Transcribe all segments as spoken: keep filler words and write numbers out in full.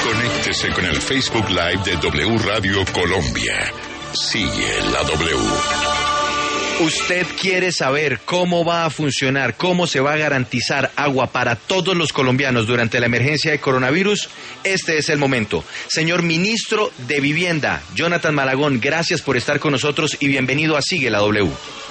Conéctese con el Facebook Live de W Radio Colombia. Sigue la W. Usted quiere saber cómo va a funcionar, cómo se va a garantizar agua para todos los colombianos durante la emergencia de coronavirus. Este es el momento. Señor Ministro de Vivienda, Jonathan Malagón, gracias por estar con nosotros y bienvenido a Sigue la W.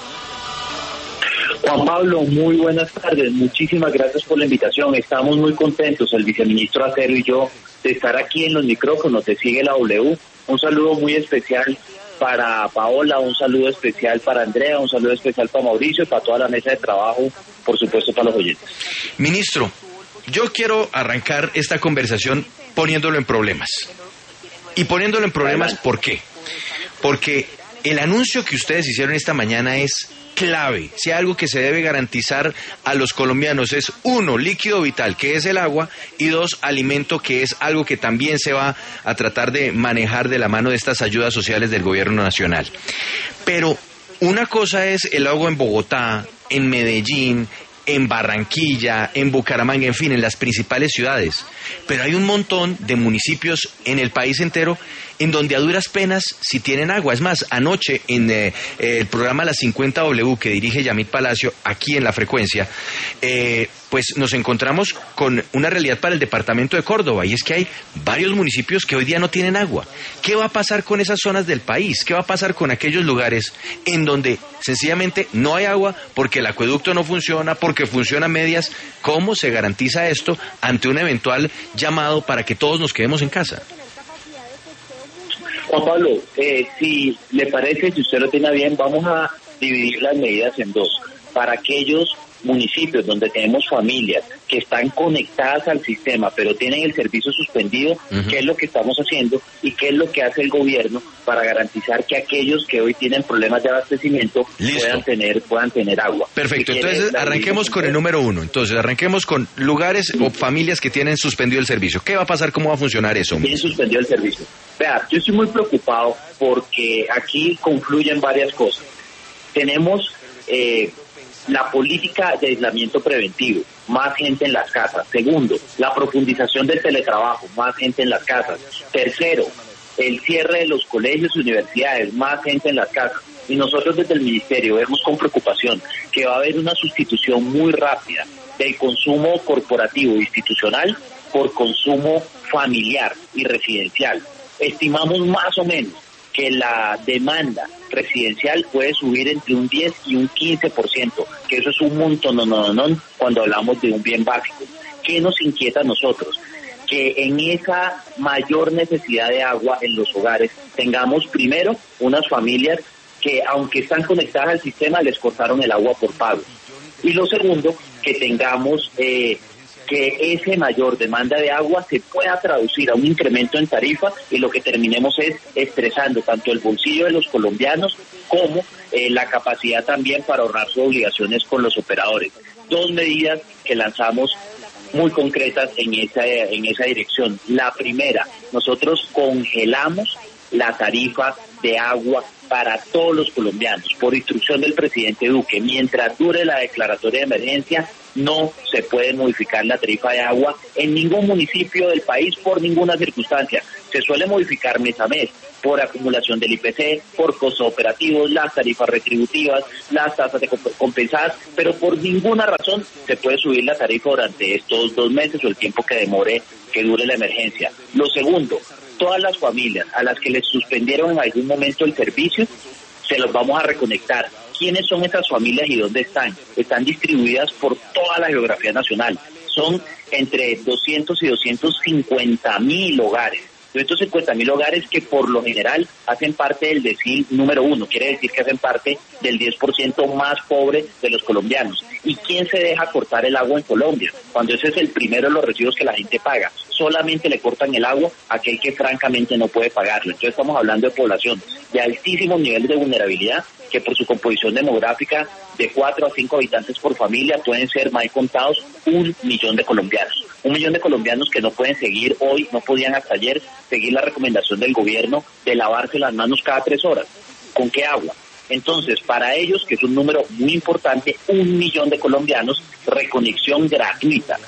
Juan Pablo, muy buenas tardes. Muchísimas gracias por la invitación. Estamos muy contentos, el viceministro Acero y yo, de estar aquí en los micrófonos de Sigue la W. Un saludo muy especial para Paola, un saludo especial para Andrea, un saludo especial para Mauricio y para toda la mesa de trabajo, por supuesto para los oyentes. Ministro, yo quiero arrancar esta conversación poniéndolo en problemas. Y poniéndolo en problemas, ¿por qué? Porque el anuncio que ustedes hicieron esta mañana es clave. Si hay algo que se debe garantizar a los colombianos es, uno, líquido vital, que es el agua, y dos, alimento, que es algo que también se va a tratar de manejar de la mano de estas ayudas sociales del gobierno nacional. Pero una cosa es el agua en Bogotá, en Medellín, en Barranquilla, en Bucaramanga, en fin, en las principales ciudades. Pero hay un montón de municipios en el país entero en donde a duras penas si tienen agua. Es más, anoche en eh, el programa Las cincuenta W que dirige Yamit Palacio, aquí en La Frecuencia, eh, pues nos encontramos con una realidad para el departamento de Córdoba, y es que hay varios municipios que hoy día no tienen agua. ¿Qué va a pasar con esas zonas del país? ¿Qué va a pasar con aquellos lugares en donde sencillamente no hay agua porque el acueducto no funciona, porque funciona a medias? ¿Cómo se garantiza esto ante un eventual llamado para que todos nos quedemos en casa? Juan Pablo, eh, si le parece, si usted lo tiene bien, vamos a dividir las medidas en dos. Para aquellos municipios donde tenemos familias que están conectadas al sistema pero tienen el servicio suspendido, uh-huh. ¿Qué es lo que estamos haciendo y qué es lo que hace el gobierno para garantizar que aquellos que hoy tienen problemas de abastecimiento Listo. puedan tener puedan tener agua? Perfecto, entonces arranquemos con el número uno. Entonces arranquemos con lugares sí. o familias que tienen suspendido el servicio. ¿Qué va a pasar? ¿Cómo va a funcionar eso? Tienen suspendido el servicio. Vea, yo estoy muy preocupado porque aquí confluyen varias cosas. Tenemos eh, la política de aislamiento preventivo, más gente en las casas. Segundo, la profundización del teletrabajo, más gente en las casas. Tercero, el cierre de los colegios y universidades, más gente en las casas. Y nosotros desde el Ministerio vemos con preocupación que va a haber una sustitución muy rápida del consumo corporativo institucional por consumo familiar y residencial. Estimamos más o menos que la demanda residencial puede subir entre un diez y un quince por ciento, que eso es un montón, no, no, no, cuando hablamos de un bien básico. ¿Qué nos inquieta a nosotros? Que en esa mayor necesidad de agua en los hogares tengamos primero unas familias que, aunque están conectadas al sistema, les cortaron el agua por pago. Y lo segundo, que tengamos eh, que ese mayor demanda de agua se pueda traducir a un incremento en tarifa y lo que terminemos es estresando tanto el bolsillo de los colombianos como eh, la capacidad también para ahorrar sus obligaciones con los operadores. Dos medidas que lanzamos muy concretas en esa, en esa dirección. La primera, nosotros congelamos la tarifa de agua para todos los colombianos, por instrucción del presidente Duque. Mientras dure la declaratoria de emergencia, no se puede modificar la tarifa de agua en ningún municipio del país por ninguna circunstancia. Se suele modificar mes a mes, por acumulación del I P C, por costos operativos, las tarifas retributivas, las tasas de compensadas, pero por ninguna razón se puede subir la tarifa durante estos dos meses o el tiempo que demore, que dure la emergencia. Lo segundo, todas las familias a las que les suspendieron en algún momento el servicio, se los vamos a reconectar. ¿Quiénes son esas familias y dónde están? Están distribuidas por toda la geografía nacional. Son entre doscientos y doscientos cincuenta mil hogares. doscientos cincuenta mil hogares que por lo general hacen parte del decil número uno, quiere decir que hacen parte del diez por ciento más pobre de los colombianos. ¿Y quién se deja cortar el agua en Colombia? Cuando ese es el primero de los recibos que la gente paga. Solamente le cortan el agua a aquel que francamente no puede pagarlo. Entonces estamos hablando de población de altísimos niveles de vulnerabilidad, que por su composición demográfica de cuatro a cinco habitantes por familia pueden ser más contados un millón de colombianos. Un millón de colombianos que no pueden seguir hoy, no podían hasta ayer, seguir la recomendación del gobierno de lavarse las manos cada tres horas. ¿Con qué agua? Entonces, para ellos, que es un número muy importante, un millón de colombianos, reconexión gratuita.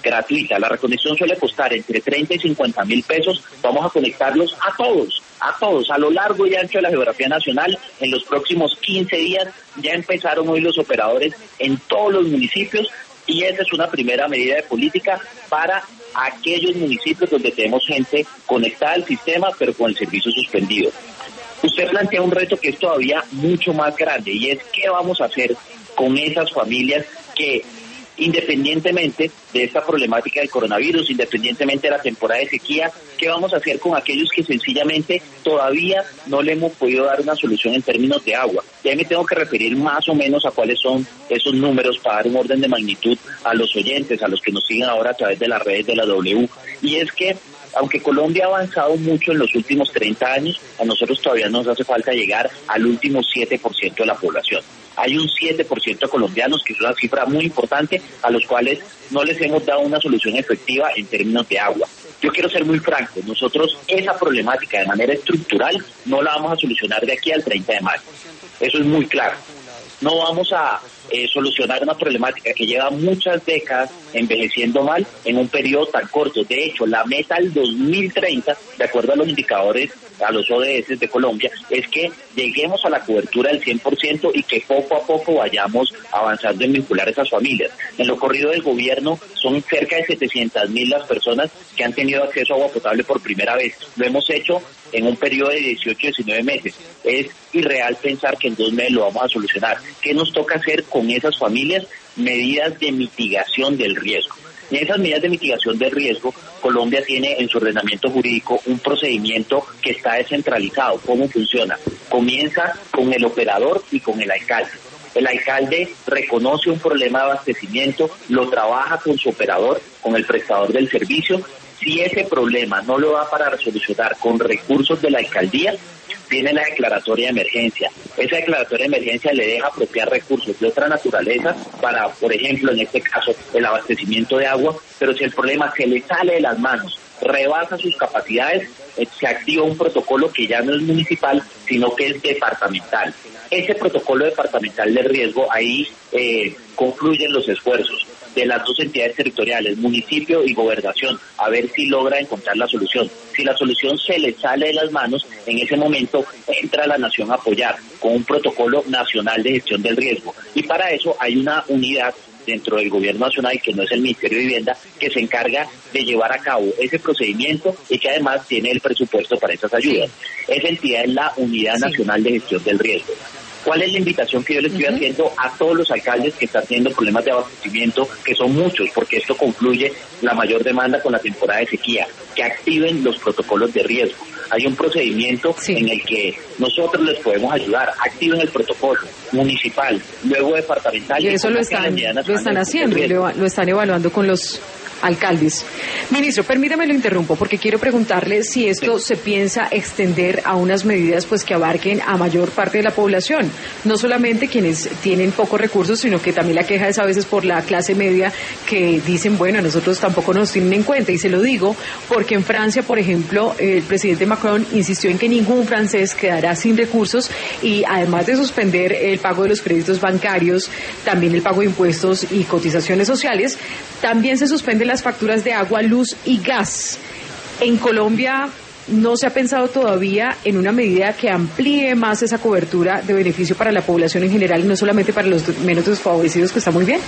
gratuita. La reconexión suele costar entre treinta y cincuenta mil pesos. Vamos a conectarlos a todos, a todos, a lo largo y ancho de la geografía nacional. En los próximos quince días ya empezaron hoy los operadores en todos los municipios y esa es una primera medida de política para aquellos municipios donde tenemos gente conectada al sistema pero con el servicio suspendido. Usted plantea un reto que es todavía mucho más grande y es qué vamos a hacer con esas familias que, independientemente de esta problemática del coronavirus, independientemente de la temporada de sequía, ¿qué vamos a hacer con aquellos que sencillamente todavía no le hemos podido dar una solución en términos de agua? Ya me tengo que referir más o menos a cuáles son esos números para dar un orden de magnitud a los oyentes, a los que nos siguen ahora a través de las redes de la W. Y es que, aunque Colombia ha avanzado mucho en los últimos treinta años, a nosotros todavía nos hace falta llegar al último siete por ciento de la población. Hay un siete por ciento de colombianos, que es una cifra muy importante, a los cuales no les hemos dado una solución efectiva en términos de agua. Yo quiero ser muy franco, nosotros esa problemática de manera estructural no la vamos a solucionar de aquí al treinta de mayo. Eso es muy claro. No vamos a eh, solucionar una problemática que lleva muchas décadas envejeciendo mal en un periodo tan corto. De hecho, la meta al dos mil treinta, de acuerdo a los indicadores, a los O D S de Colombia, es que lleguemos a la cobertura del cien por ciento y que poco a poco vayamos avanzando en vincular a esas familias. En lo corrido del gobierno son cerca de setecientas mil las personas que han tenido acceso a agua potable por primera vez. Lo hemos hecho en un periodo de dieciocho a diecinueve meses. Es irreal pensar que en dos meses lo vamos a solucionar. ¿Qué nos toca hacer con esas familias? Medidas de mitigación del riesgo. En esas medidas de mitigación del riesgo, Colombia tiene en su ordenamiento jurídico un procedimiento que está descentralizado. ¿Cómo funciona? Comienza con el operador y con el alcalde. El alcalde reconoce un problema de abastecimiento, lo trabaja con su operador, con el prestador del servicio. Si ese problema no lo da para resolucionar con recursos de la alcaldía, tiene la declaratoria de emergencia. Esa declaratoria de emergencia le deja apropiar recursos de otra naturaleza para, por ejemplo, en este caso, el abastecimiento de agua, pero si el problema se le sale de las manos, rebasa sus capacidades, eh, se activa un protocolo que ya no es municipal, sino que es departamental. Ese protocolo departamental de riesgo, ahí eh, concluyen los esfuerzos de las dos entidades territoriales, municipio y gobernación, a ver si logra encontrar la solución. Si la solución se le sale de las manos, en ese momento entra la nación a apoyar con un protocolo nacional de gestión del riesgo. Y para eso hay una unidad dentro del gobierno nacional, que no es el Ministerio de Vivienda, que se encarga de llevar a cabo ese procedimiento y que además tiene el presupuesto para esas ayudas. Esa entidad es la Unidad Nacional de Gestión del Riesgo. ¿Cuál es la invitación que yo le estoy uh-huh. haciendo a todos los alcaldes que están teniendo problemas de abastecimiento, que son muchos, porque esto concluye la mayor demanda con la temporada de sequía? Que activen los protocolos de riesgo. Hay un procedimiento sí. en el que nosotros les podemos ayudar. Activen el protocolo municipal, luego departamental. Y eso lo están, lo están haciendo, lo, lo están evaluando con los alcaldes. Ministro, permítame lo interrumpo porque quiero preguntarle si esto sí. se piensa extender a unas medidas pues que abarquen a mayor parte de la población, no solamente quienes tienen pocos recursos, sino que también la queja es a veces por la clase media que dicen, bueno, a nosotros tampoco nos tienen en cuenta, y se lo digo porque en Francia, por ejemplo, el presidente Macron insistió en que ningún francés quedará sin recursos y además de suspender el pago de los créditos bancarios, también el pago de impuestos y cotizaciones sociales, también se suspende la las facturas de agua, luz y gas. En Colombia no se ha pensado todavía en una medida que amplíe más esa cobertura de beneficio para la población en general y no solamente para los menos desfavorecidos, que está muy bien.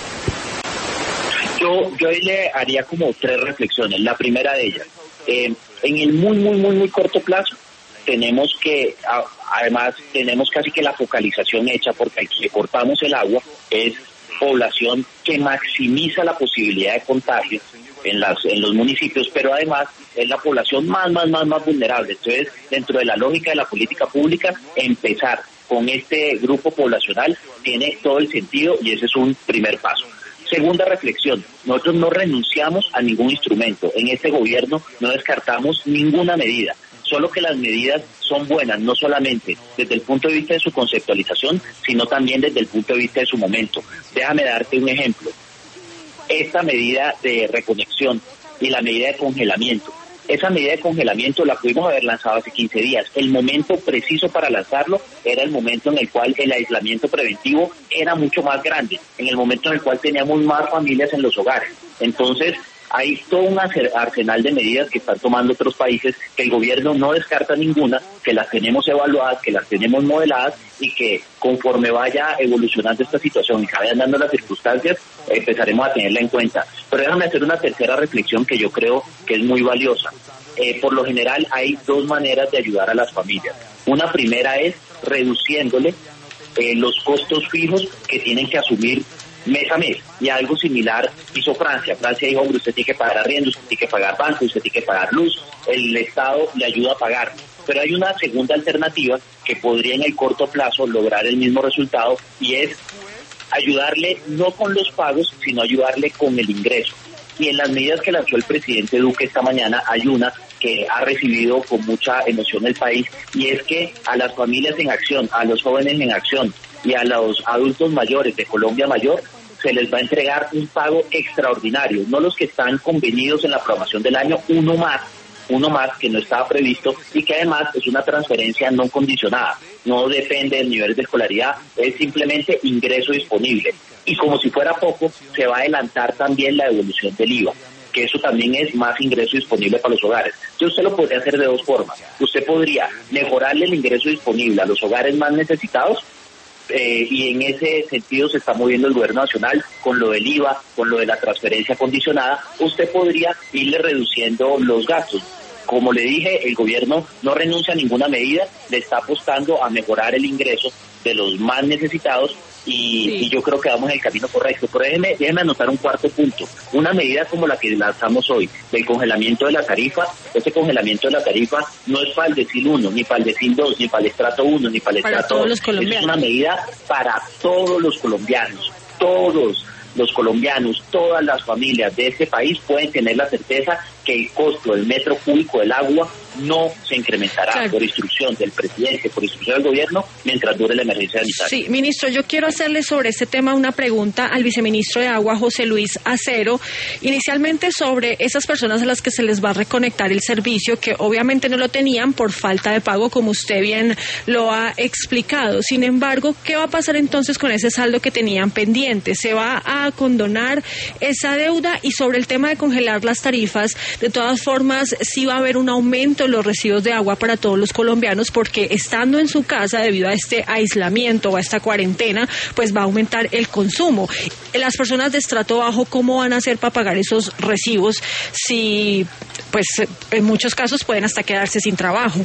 Yo, yo ahí le haría como tres reflexiones. La primera de ellas, eh, en el muy, muy, muy, muy corto plazo, tenemos que, a, además, tenemos casi que la focalización hecha, porque aquí le cortamos el agua, es población que maximiza la posibilidad de contagio en las en los municipios, pero además es la población más, más, más, más vulnerable. Entonces, dentro de la lógica de la política pública, empezar con este grupo poblacional tiene todo el sentido y ese es un primer paso. Segunda reflexión, nosotros no renunciamos a ningún instrumento. En este gobierno no descartamos ninguna medida. Solo que las medidas son buenas, no solamente desde el punto de vista de su conceptualización, sino también desde el punto de vista de su momento. Déjame darte un ejemplo. Esta medida de reconexión y la medida de congelamiento. Esa medida de congelamiento la pudimos haber lanzado hace quince días. El momento preciso para lanzarlo era el momento en el cual el aislamiento preventivo era mucho más grande, en el momento en el cual teníamos más familias en los hogares. Entonces, Hay todo un arsenal de medidas que están tomando otros países, que el gobierno no descarta ninguna, que las tenemos evaluadas, que las tenemos modeladas y que conforme vaya evolucionando esta situación y se vayan dando las circunstancias, empezaremos a tenerla en cuenta. Pero déjame hacer una tercera reflexión que yo creo que es muy valiosa. Eh, por lo general hay dos maneras de ayudar a las familias. Una primera es reduciéndole eh, los costos fijos que tienen que asumir mes a mes, y algo similar hizo Francia. Francia dijo, hombre, usted tiene que pagar arriendo, usted tiene que pagar banco, usted tiene que pagar luz, el Estado le ayuda a pagar. Pero hay una segunda alternativa que podría en el corto plazo lograr el mismo resultado, y es ayudarle no con los pagos, sino ayudarle con el ingreso. Y en las medidas que lanzó el presidente Duque esta mañana hay una que ha recibido con mucha emoción el país, y es que a las familias en acción, a los jóvenes en acción y a los adultos mayores de Colombia Mayor se les va a entregar un pago extraordinario, no los que están convenidos en la programación del año, uno más, uno más que no estaba previsto y que además es una transferencia no condicionada, no depende del nivel de escolaridad, es simplemente ingreso disponible. Y como si fuera poco, se va a adelantar también la devolución del I V A, que eso también es más ingreso disponible para los hogares. Entonces usted lo podría hacer de dos formas. Usted podría mejorarle el ingreso disponible a los hogares más necesitados, Eh, y en ese sentido se está moviendo el gobierno nacional con lo del I V A, con lo de la transferencia condicionada. Usted podría irle reduciendo los gastos. Como le dije, el gobierno no renuncia a ninguna medida, le está apostando a mejorar el ingreso de los más necesitados y, sí. y yo creo que vamos en el camino correcto. Pero déjeme, déjeme anotar un cuarto punto. Una medida como la que lanzamos hoy, del congelamiento de la tarifa, ese congelamiento de la tarifa no es para el decil uno, ni para el decil dos, ni para el estrato uno, ni para el para estrato todos dos. Los colombianos. Es una medida para todos los colombianos, todos los colombianos, todas las familias de este país pueden tener la certeza que el costo del metro cúbico del agua no se incrementará, claro, por instrucción del presidente, por instrucción del gobierno, mientras dure la emergencia sanitaria. Sí, ministro, yo quiero hacerle sobre este tema una pregunta al viceministro de Agua, José Luis Acero, inicialmente sobre esas personas a las que se les va a reconectar el servicio, que obviamente no lo tenían por falta de pago, como usted bien lo ha explicado. Sin embargo, ¿qué va a pasar entonces con ese saldo que tenían pendiente? ¿Se va a condonar esa deuda? Y sobre el tema de congelar las tarifas, de todas formas, sí va a haber un aumento en los recibos de agua para todos los colombianos, porque estando en su casa debido a este aislamiento o a esta cuarentena, pues va a aumentar el consumo. Las personas de estrato bajo, ¿cómo van a hacer para pagar esos recibos si, pues, en muchos casos pueden hasta quedarse sin trabajo?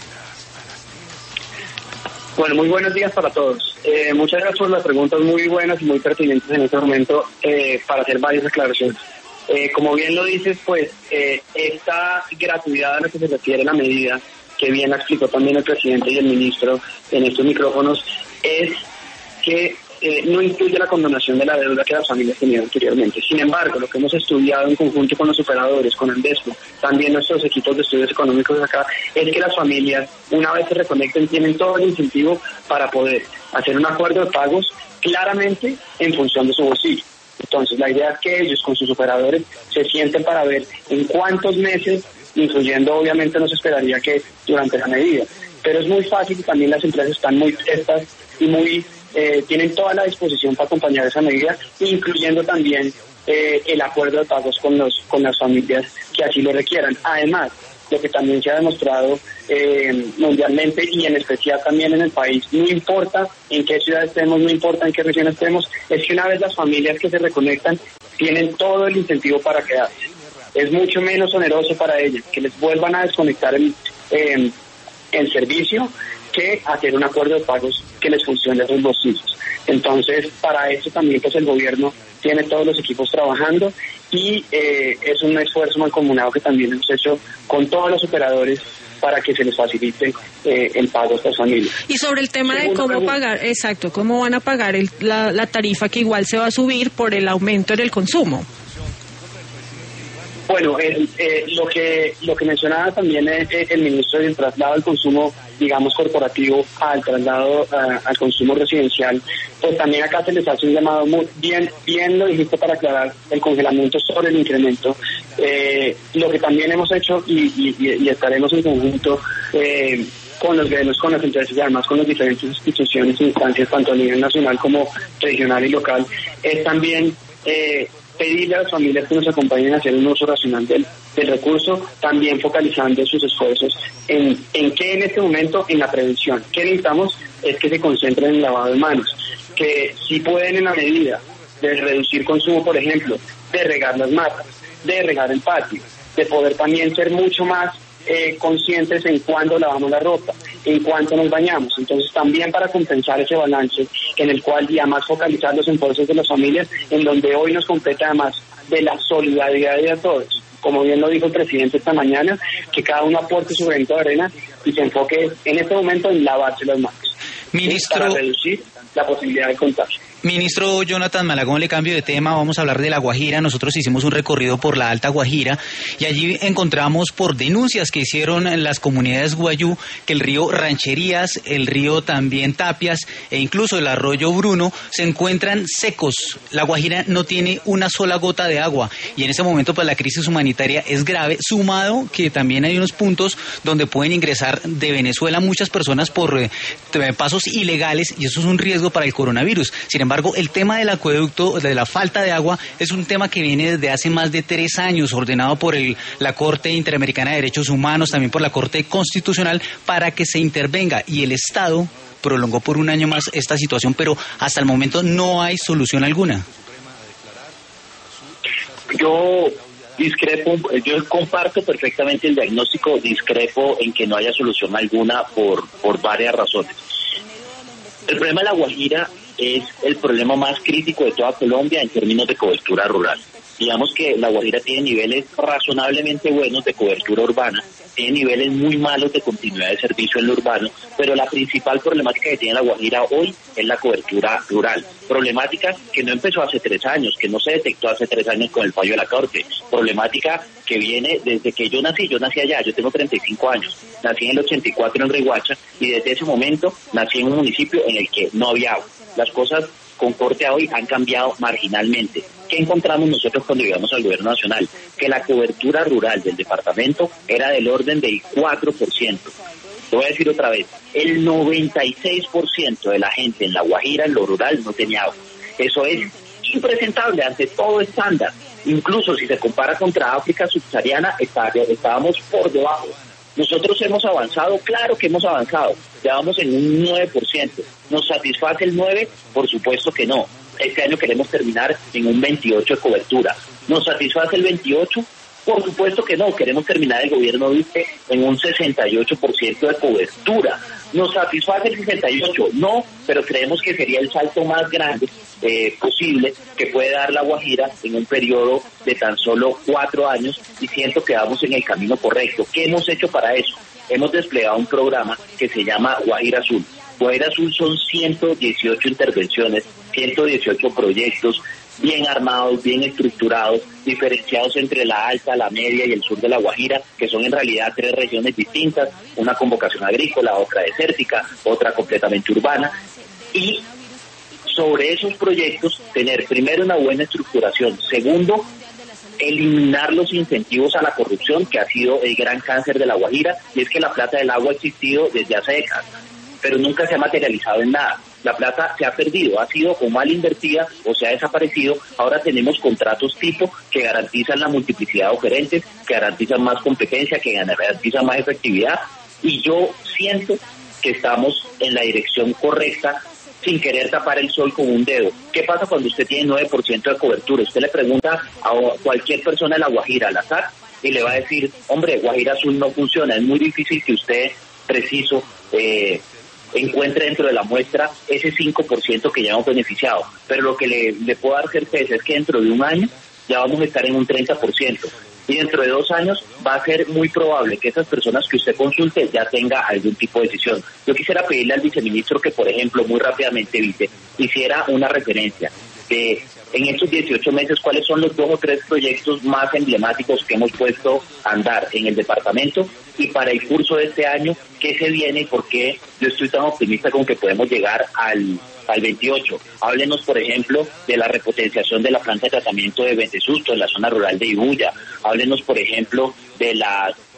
Bueno, muy buenos días para todos. Eh, muchas gracias por las preguntas muy buenas y muy pertinentes en este momento eh, para hacer varias aclaraciones. Eh, como bien lo dices, pues eh, esta gratuidad a la que se refiere la medida, que bien explicó también el presidente y el ministro en estos micrófonos, es que eh, no incluye la condonación de la deuda que las familias tenían anteriormente. Sin embargo, lo que hemos estudiado en conjunto con los operadores, con Andesco, también nuestros equipos de estudios económicos acá, es que las familias, una vez se reconecten, tienen todo el incentivo para poder hacer un acuerdo de pagos claramente en función de su bolsillo. Entonces, la idea es que ellos con sus operadores se sienten para ver en cuántos meses, incluyendo obviamente no se esperaría que durante la medida, pero es muy fácil y también las empresas están muy prestas y muy eh, tienen toda la disposición para acompañar esa medida, incluyendo también eh, el acuerdo de pagos con los con las familias que así lo requieran. Además, lo que también se ha demostrado eh, mundialmente y en especial también en el país, no importa en qué ciudad estemos, no importa en qué región estemos, es que una vez las familias que se reconectan tienen todo el incentivo para quedarse. Es mucho menos oneroso para ellas que les vuelvan a desconectar el, eh, el servicio que hacer un acuerdo de pagos que les funcione a sus bolsillos. Entonces, para eso también pues el gobierno tiene todos los equipos trabajando y eh, es un esfuerzo mancomunado que también hemos hecho con todos los operadores para que se les facilite eh, el pago a estas familias. Y sobre el tema Segunda de cómo pregunta. pagar, exacto, cómo van a pagar el, la, la tarifa que igual se va a subir por el aumento en el consumo. Bueno, eh, eh, lo que lo que mencionaba también eh, el ministro del traslado al consumo, digamos, corporativo al traslado uh, al consumo residencial, pues también acá se les hace un llamado muy bien, bien lo dijiste para aclarar el congelamiento sobre el incremento. Eh, lo que también hemos hecho y, y, y estaremos en conjunto eh, con los gremios, con las empresas y además con las diferentes instituciones e instancias, tanto a nivel nacional como regional y local, es también... Eh, pedirle a las familias que nos acompañen a hacer un uso racional del, del recurso, también focalizando sus esfuerzos en, en qué en este momento, en la prevención. ¿Qué necesitamos? Es que se concentren en el lavado de manos, que si pueden en la medida de reducir consumo, por ejemplo, de regar las matas, de regar el patio, de poder también ser mucho más eh, conscientes en cuándo lavamos la ropa, en cuánto nos bañamos. Entonces también para compensar ese balance en el cual y además focalizar los esfuerzos de las familias, en donde hoy nos compete además de la solidaridad de todos. Como bien lo dijo el presidente esta mañana, que cada uno aporte su granito de arena y se enfoque en este momento en lavarse las manos. Ministro, para reducir la posibilidad de contagio. Ministro Jonathan Malagón, le cambio de tema, vamos a hablar de La Guajira. Nosotros hicimos un recorrido por la Alta Guajira y allí encontramos por denuncias que hicieron en las comunidades guayú que el río Rancherías, el río también Tapias e incluso el arroyo Bruno se encuentran secos. La Guajira no tiene una sola gota de agua y en ese momento pues la crisis humanitaria es grave, sumado que también hay unos puntos donde pueden ingresar de Venezuela muchas personas por eh, pasos ilegales y eso es un riesgo para el coronavirus. Sin embargo, Sin embargo, el tema del acueducto, de la falta de agua, es un tema que viene desde hace más de tres años, ordenado por el, la Corte Interamericana de Derechos Humanos, también por la Corte Constitucional, para que se intervenga. Y el Estado prolongó por un año más esta situación, pero hasta el momento no hay solución alguna. Yo discrepo, yo comparto perfectamente el diagnóstico, discrepo en que no haya solución alguna por, por varias razones. El problema de La Guajira es el problema más crítico de toda Colombia en términos de cobertura rural. Digamos que La Guajira tiene niveles razonablemente buenos de cobertura urbana, tiene niveles muy malos de continuidad de servicio en lo urbano, pero la principal problemática que tiene La Guajira hoy es la cobertura rural. Problemática que no empezó hace tres años, que no se detectó hace tres años con el fallo de la Corte. Problemática que viene desde que yo nací, yo nací allá, yo tengo treinta y cinco años, nací en el ochenta y cuatro en Riguacha y desde ese momento nací en un municipio en el que no había agua. Las cosas con corte a hoy han cambiado marginalmente. ¿Qué encontramos nosotros cuando llegamos al gobierno nacional? Que la cobertura rural del departamento era del orden del cuatro por ciento. Lo voy a decir otra vez, el noventa y seis por ciento de la gente en La Guajira, en lo rural, no tenía agua. Eso es impresentable ante todo estándar. Incluso si se compara contra África subsahariana, estábamos por debajo. Nosotros hemos avanzado, claro que hemos avanzado, ya vamos en un nueve por ciento. ¿Nos satisface el nueve? Por supuesto que no. Este año queremos terminar en un veintiocho de cobertura. ¿Nos satisface el veintiocho? Por supuesto que no. Queremos terminar el gobierno Duque en un sesenta y ocho por ciento de cobertura. ¿Nos satisface el sesenta y ocho? No, pero creemos que sería el salto más grande eh, posible que puede dar La Guajira en un periodo de tan solo cuatro años y siento que vamos en el camino correcto. ¿Qué hemos hecho para eso? Hemos desplegado un programa que se llama Guajira Azul. Guajira Azul son ciento dieciocho intervenciones, ciento dieciocho proyectos bien armados, bien estructurados, diferenciados entre la alta, la media y el sur de La Guajira, que son en realidad tres regiones distintas, una con vocación agrícola, otra desértica, otra completamente urbana, y sobre esos proyectos tener primero una buena estructuración, segundo, eliminar los incentivos a la corrupción, que ha sido el gran cáncer de La Guajira, y es que la plata del agua ha existido desde hace décadas, pero nunca se ha materializado en nada. La plata se ha perdido, ha sido o mal invertida o se ha desaparecido. Ahora tenemos contratos tipo que garantizan la multiplicidad de oferentes, que garantizan más competencia, que garantizan más efectividad. Y yo siento que estamos en la dirección correcta sin querer tapar el sol con un dedo. ¿Qué pasa cuando usted tiene nueve por ciento de cobertura? Usted le pregunta a cualquier persona de La Guajira al azar y le va a decir, hombre, Guajira Azul no funciona. Es muy difícil que usted preciso eh, encuentre dentro de la muestra ese cinco por ciento que ya hemos beneficiado. Pero lo que le, le puedo dar certeza es que dentro de un año ya vamos a estar en un treinta por ciento. Y dentro de dos años va a ser muy probable que esas personas que usted consulte ya tenga algún tipo de decisión. Yo quisiera pedirle al viceministro que, por ejemplo, muy rápidamente, vice, hiciera una referencia de en estos dieciocho meses cuáles son los dos o tres proyectos más emblemáticos que hemos puesto a andar en el departamento y para el curso de este año, qué se viene y por qué yo estoy tan optimista con que podemos llegar al, al veintiocho. Háblenos, por ejemplo, de la repotenciación de la planta de tratamiento de Ventesusto en la zona rural de Ibuya. Háblenos, por ejemplo, de las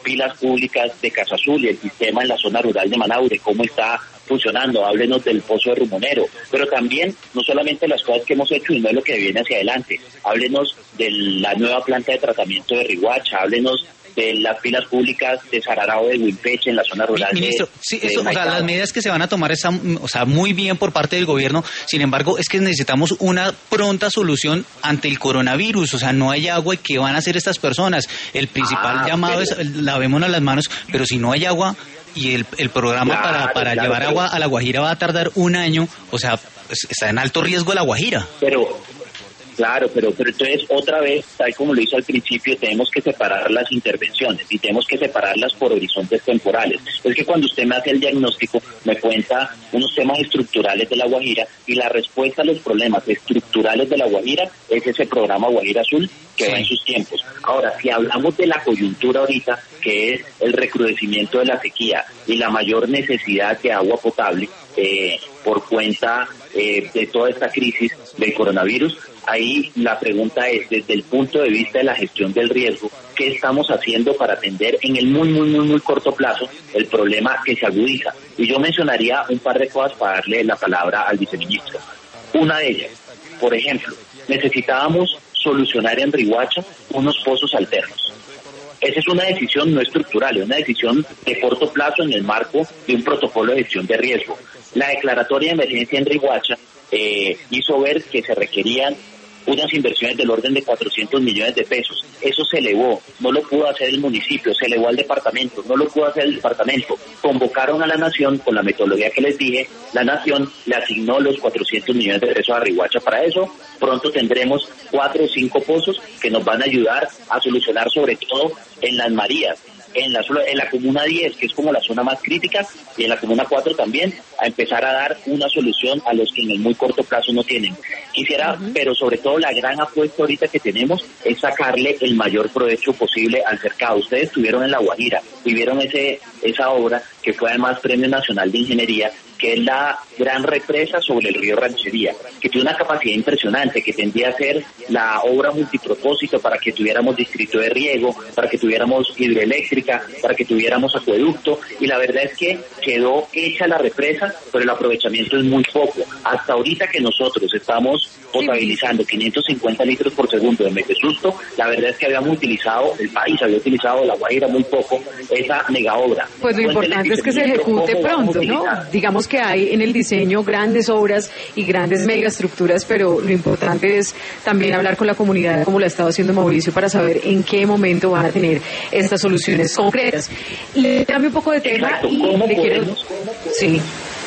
pilas públicas de Casa Azul y el sistema en la zona rural de Manaure, cómo está funcionando, háblenos del pozo de Rumonero, pero también no solamente las cosas que hemos hecho y no es lo que viene hacia adelante, háblenos de la nueva planta de tratamiento de Riguacha, háblenos de las pilas públicas de Sararao de Huimpeche en la zona rural. Ministro, de, sí, de eso, o sea, las medidas que se van a tomar están, o sea, muy bien por parte del gobierno. Sin embargo, es que necesitamos una pronta solución ante el coronavirus. O sea, no hay agua y ¿qué van a hacer estas personas? El principal ah, llamado pero... es lavémonos las manos, pero si no hay agua y el, el programa claro, para, para claro, llevar pero... agua a La Guajira va a tardar un año, o sea, pues, está en alto riesgo La Guajira. Pero Claro, pero, pero entonces otra vez, tal como lo hice al principio, tenemos que separar las intervenciones y tenemos que separarlas por horizontes temporales. Es que cuando usted me hace el diagnóstico, me cuenta unos temas estructurales de La Guajira y la respuesta a los problemas estructurales de La Guajira es ese programa Guajira Azul que sí. va en sus tiempos. Ahora, si hablamos de la coyuntura ahorita, que es el recrudecimiento de la sequía y la mayor necesidad de agua potable eh, por cuenta eh, de toda esta crisis del coronavirus, ahí la pregunta es, desde el punto de vista de la gestión del riesgo, ¿qué estamos haciendo para atender en el muy, muy, muy, muy corto plazo el problema que se agudiza? Y yo mencionaría un par de cosas para darle la palabra al viceministro. Una de ellas, por ejemplo, necesitábamos solucionar en Riguacha unos pozos alternos. Esa es una decisión no estructural, es una decisión de corto plazo en el marco de un protocolo de gestión de riesgo. La declaratoria de emergencia en Riguacha eh, hizo ver que se requerían unas inversiones del orden de cuatrocientos millones de pesos. Eso se elevó, no lo pudo hacer el municipio, se elevó al departamento, no lo pudo hacer el departamento. Convocaron a la Nación con la metodología que les dije, la Nación le asignó los cuatrocientos millones de pesos a Riguacha para eso. Pronto tendremos cuatro o cinco pozos que nos van a ayudar a solucionar sobre todo en Las Marías, en la, en la comuna diez, que es como la zona más crítica, y en la comuna cuatro también, a empezar a dar una solución a los que en el muy corto plazo no tienen. Quisiera, uh-huh. pero sobre todo la gran apuesta ahorita que tenemos es sacarle el mayor provecho posible al cercado. Ustedes estuvieron en La Guajira y vieron ese, esa obra que fue además Premio Nacional de Ingeniería, que es la gran represa sobre el río Ranchería, que tiene una capacidad impresionante, que tendría a ser la obra multipropósito para que tuviéramos distrito de riego, para que tuviéramos hidroeléctrica, para que tuviéramos acueducto, y la verdad es que quedó hecha la represa, pero el aprovechamiento es muy poco. Hasta ahorita que nosotros estamos potabilizando quinientos cincuenta litros por segundo de Metesusto, la verdad es que habíamos utilizado, el país había utilizado La Guajira muy poco, esa mega obra. Pues lo importante es que se ejecute pronto, ¿no? Digamos que hay en el diseño grandes obras y grandes megaestructuras, pero lo importante es también hablar con la comunidad, como lo ha estado haciendo Mauricio, para saber en qué momento van a tener estas soluciones concretas. Le cambio un poco de tema. Exacto. y ¿Cómo le quiero... podemos? Sí.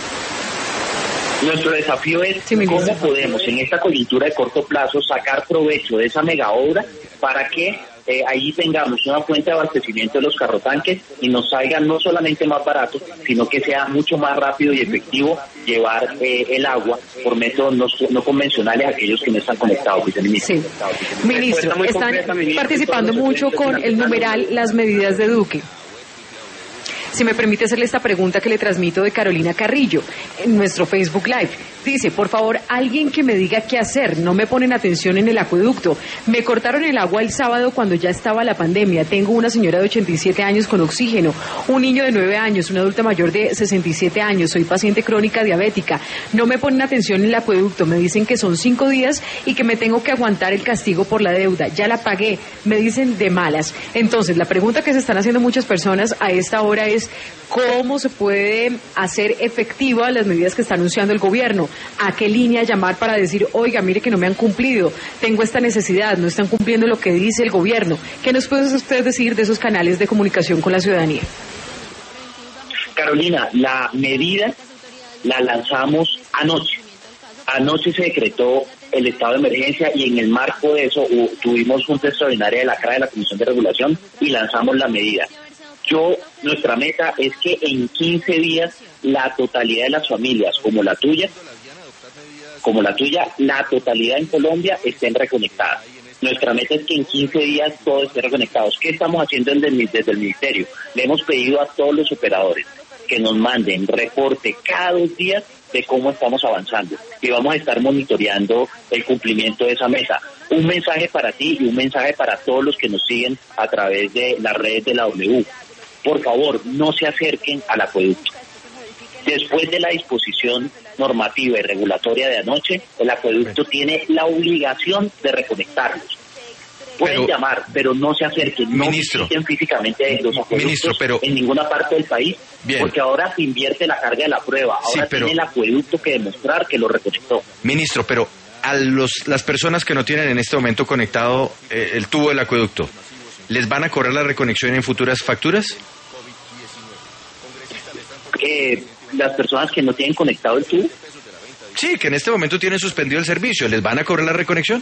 Nuestro desafío es sí, cómo podemos en esta coyuntura de corto plazo sacar provecho de esa mega obra para que eh, ahí tengamos una fuente de abastecimiento de los carrotanques y nos salga no solamente más barato, sino que sea mucho más rápido y efectivo llevar eh, el agua por métodos no, no convencionales a aquellos que no están conectados. Sí. Ministro, están participando mucho con el numeral Las Medidas de Duque. Si me permite hacerle esta pregunta que le transmito de Carolina Carrillo en nuestro Facebook Live. Dice, por favor, alguien que me diga qué hacer. No me ponen atención en el acueducto. Me cortaron el agua el sábado cuando ya estaba la pandemia. Tengo una señora de ochenta y siete años con oxígeno, un niño de nueve años, una adulta mayor de sesenta y siete años. Soy paciente crónica diabética. No me ponen atención en el acueducto. Me dicen que son cinco días y que me tengo que aguantar el castigo por la deuda. Ya la pagué. Me dicen de malas. Entonces, la pregunta que se están haciendo muchas personas a esta hora es ¿cómo se puede hacer efectiva las medidas que está anunciando el gobierno? ¿A qué línea llamar para decir, oiga, mire que no me han cumplido, tengo esta necesidad, no están cumpliendo lo que dice el gobierno? ¿Qué nos puede usted decir de esos canales de comunicación con la ciudadanía? Carolina, la medida la lanzamos anoche. Anoche se decretó el estado de emergencia y en el marco de eso uh, tuvimos junta extraordinaria de la C R A de la Comisión de Regulación y lanzamos la medida. Yo, nuestra meta es que en quince días la totalidad de las familias, como la tuya, como la tuya, la totalidad en Colombia estén reconectadas. Nuestra meta es que en quince días todos estén reconectados. ¿Qué estamos haciendo desde el, desde el Ministerio? Le hemos pedido a todos los operadores que nos manden reporte cada dos días de cómo estamos avanzando y vamos a estar monitoreando el cumplimiento de esa meta. Un mensaje para ti y un mensaje para todos los que nos siguen a través de las redes de la W. por favor, no se acerquen al acueducto. Después de la disposición normativa y regulatoria de anoche, el acueducto tiene la obligación de reconectarlos. Pueden pero, llamar, pero no se acerquen, no visiten físicamente los acueductos ministro, pero, en ninguna parte del país, bien. Porque ahora se invierte la carga de la prueba, ahora sí, pero, tiene el acueducto que demostrar que lo reconectó. Ministro, pero a los, las personas que no tienen en este momento conectado eh, el tubo del acueducto, ¿les van a cobrar la reconexión en futuras facturas? Eh, las personas que no tienen conectado el tubo. Sí, que en este momento tienen suspendido el servicio, ¿les van a cobrar la reconexión?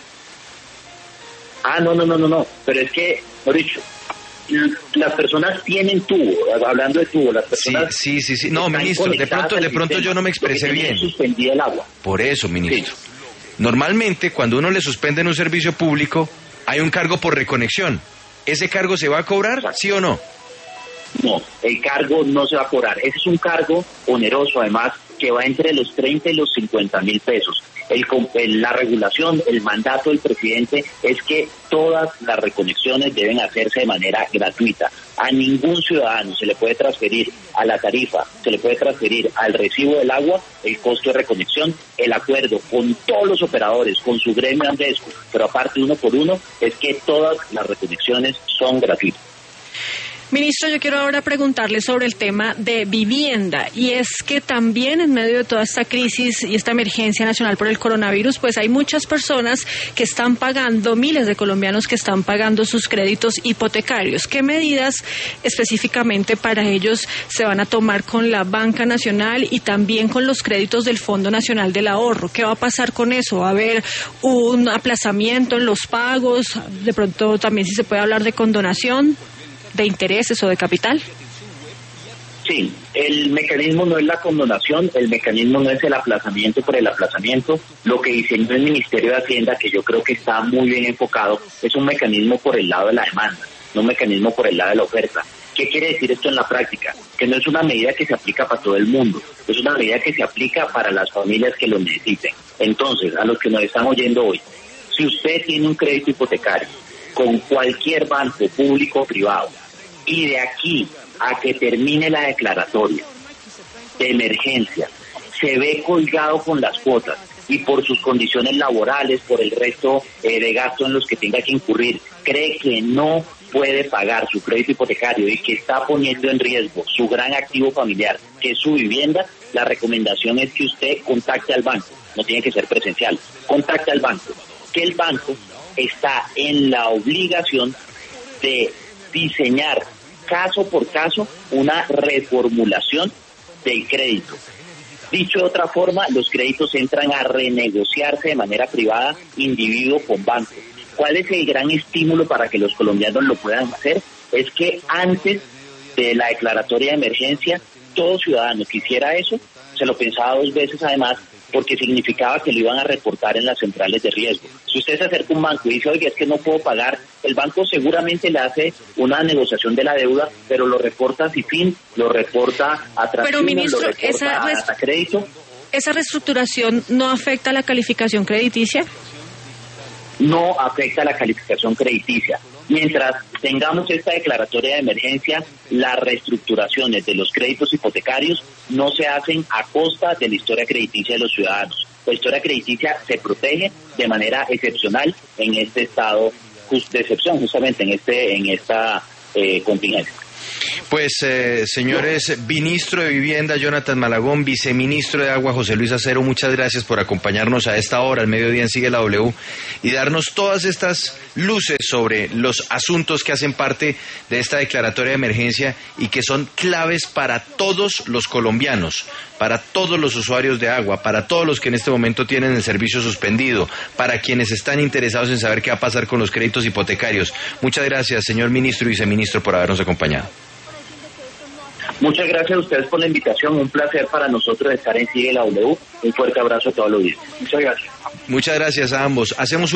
Ah, no, no, no, no, no, pero es que, por dicho, las personas tienen tubo, hablando de tubo, las personas... Sí, sí, sí, sí. No, ministro, de pronto, de pronto yo no me expresé bien. Suspendí el agua. Por eso, ministro. Sí. Normalmente, cuando uno le suspenden un servicio público, hay un cargo por reconexión. ¿Ese cargo se va a cobrar, exacto, sí o no? No, el cargo no se va a cobrar. Ese es un cargo oneroso, además, que va entre los treinta y los cincuenta mil pesos. El, el, la regulación, el mandato del presidente es que todas las reconexiones deben hacerse de manera gratuita. A ningún ciudadano se le puede transferir a la tarifa, se le puede transferir al recibo del agua el costo de reconexión. El acuerdo con todos los operadores, con su gremio Andesco, pero aparte uno por uno, es que todas las reconexiones son gratuitas. Ministro, yo quiero ahora preguntarle sobre el tema de vivienda, y es que también en medio de toda esta crisis y esta emergencia nacional por el coronavirus, pues hay muchas personas que están pagando, miles de colombianos que están pagando sus créditos hipotecarios. ¿Qué medidas específicamente para ellos se van a tomar con la Banca Nacional y también con los créditos del Fondo Nacional del Ahorro? ¿Qué va a pasar con eso? ¿Va a haber un aplazamiento en los pagos? De pronto también si se puede hablar de condonación de intereses o de capital. Sí, el mecanismo no es la condonación, el mecanismo no es el aplazamiento por el aplazamiento. Lo que diseñó el Ministerio de Hacienda, que yo creo que está muy bien enfocado, es un mecanismo por el lado de la demanda, no un mecanismo por el lado de la oferta. ¿Qué quiere decir esto en la práctica? Que no es una medida que se aplica para todo el mundo, es una medida que se aplica para las familias que lo necesiten. Entonces, a los que nos están oyendo hoy, si usted tiene un crédito hipotecario con cualquier banco público o privado, y de aquí a que termine la declaratoria de emergencia se ve colgado con las cuotas y por sus condiciones laborales, por el resto eh, de gastos en los que tenga que incurrir, cree que no puede pagar su crédito hipotecario y que está poniendo en riesgo su gran activo familiar, que es su vivienda, la recomendación es que usted contacte al banco, no tiene que ser presencial, contacte al banco, que el banco está en la obligación de diseñar caso por caso una reformulación del crédito. Dicho de otra forma, los créditos entran a renegociarse de manera privada, individuo con banco. ¿Cuál es el gran estímulo para que los colombianos lo puedan hacer? Es que antes de la declaratoria de emergencia, todo ciudadano que hiciera eso, se lo pensaba dos veces además, porque significaba que lo iban a reportar en las centrales de riesgo. Si usted se acerca a un banco y dice, oye, es que no puedo pagar, el banco seguramente le hace una negociación de la deuda, pero lo reporta a CIFIN, lo reporta a Transfina, pero, ministro, lo reporta esa a Data Crédito. ¿Esa reestructuración no afecta a la calificación crediticia? No afecta a la calificación crediticia. Mientras tengamos esta declaratoria de emergencia, las reestructuraciones de los créditos hipotecarios no se hacen a costa de la historia crediticia de los ciudadanos. La historia crediticia se protege de manera excepcional en este estado de excepción, justamente en este en esta eh, contingencia. Pues, eh, señores, ministro de Vivienda, Jonathan Malagón, viceministro de Agua, José Luis Acero, muchas gracias por acompañarnos a esta hora, al mediodía en Sigue la W, y darnos todas estas luces sobre los asuntos que hacen parte de esta declaratoria de emergencia y que son claves para todos los colombianos, para todos los usuarios de agua, para todos los que en este momento tienen el servicio suspendido, para quienes están interesados en saber qué va a pasar con los créditos hipotecarios. Muchas gracias, señor ministro y viceministro, por habernos acompañado. Muchas gracias a ustedes por la invitación, un placer para nosotros estar en Sigue la W. Un fuerte abrazo a todos los días. Muchas gracias. Muchas gracias a ambos. Hacemos